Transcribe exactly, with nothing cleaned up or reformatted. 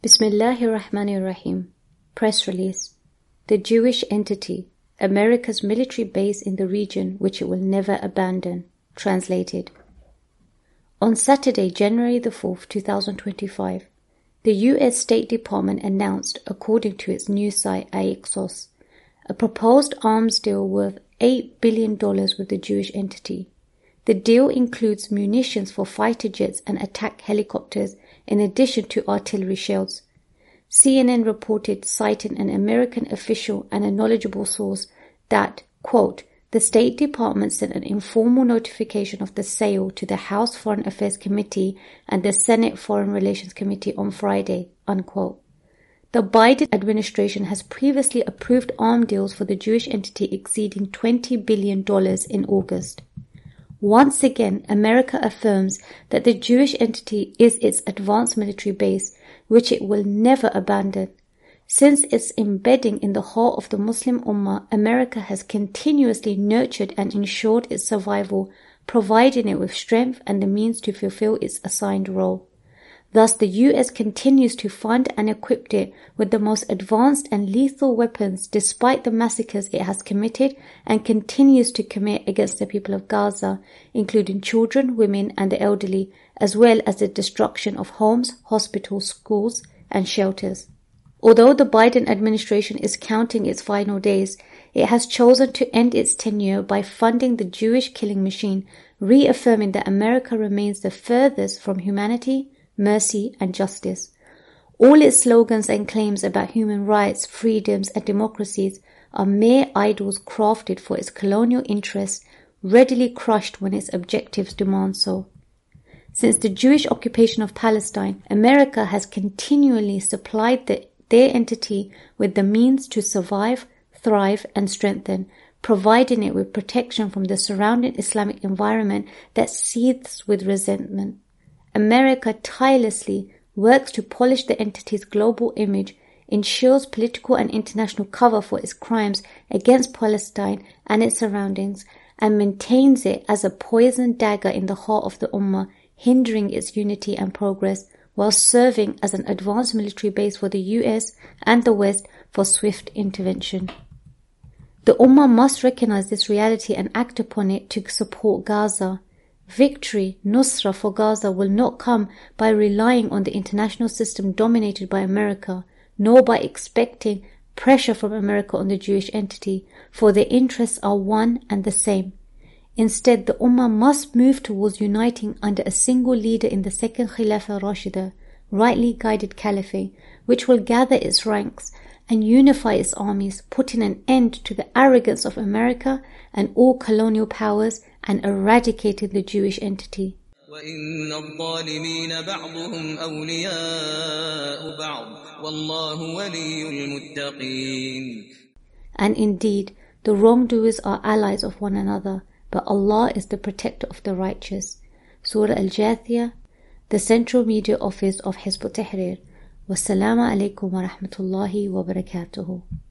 Bismillahirrahmanirrahim. Press release. The Jewish entity, America's military base in the region which it will never abandon. Translated. On Saturday, January the fourth, two thousand twenty-five, the U S State Department announced, according to its news site Axios, a proposed arms deal worth eight billion dollars with the Jewish entity. The deal includes munitions for fighter jets and attack helicopters in addition to artillery shells. C N N reported, citing an American official and a knowledgeable source, that, quote, the State Department sent an informal notification of the sale to the House Foreign Affairs Committee and the Senate Foreign Relations Committee on Friday, unquote. The Biden administration has previously approved arms deals for the Jewish entity exceeding twenty billion dollars in August. Once again, America affirms that the Jewish entity is its advanced military base, which it will never abandon. Since its embedding in the heart of the Muslim Ummah, America has continuously nurtured and ensured its survival, providing it with strength and the means to fulfill its assigned role. Thus, the U S continues to fund and equip it with the most advanced and lethal weapons despite the massacres it has committed and continues to commit against the people of Gaza, including children, women and the elderly, as well as the destruction of homes, hospitals, schools and shelters. Although the Biden administration is counting its final days, it has chosen to end its tenure by funding the Jewish killing machine, reaffirming that America remains the furthest from humanity, mercy and justice. All its slogans and claims about human rights, freedoms and democracies are mere idols crafted for its colonial interests, readily crushed when its objectives demand so. Since the Jewish occupation of Palestine, America has continually supplied the, their entity with the means to survive, thrive and strengthen, providing it with protection from the surrounding Islamic environment that seethes with resentment. America tirelessly works to polish the entity's global image, ensures political and international cover for its crimes against Palestine and its surroundings, and maintains it as a poisoned dagger in the heart of the Ummah, hindering its unity and progress, while serving as an advanced military base for the U S and the West for swift intervention. The Ummah must recognize this reality and act upon it to support Gaza. Victory, Nusra for Gaza will not come by relying on the international system dominated by America, nor by expecting pressure from America on the Jewish entity, for their interests are one and the same. Instead, the Ummah must move towards uniting under a single leader in the second Khilafah Rashida, rightly guided caliphate, which will gather its ranks and unify its armies, putting an end to the arrogance of America and all colonial powers and eradicating the Jewish entity. وَإِنَّ الظَّالِمِينَ بَعْضُهُمْ أَوْلِيَاءُ بَعْضٍ وَاللَّهُ وَلِيُّ الْمُتَّقِينَ. And indeed, the wrongdoers are allies of one another, but Allah is the protector of the righteous. Surah Al-Jathiyah, the Central Media Office of Hizb ut-Tahrir. Wassalamu alaikum wa rahmatullahi wa barakatuhu.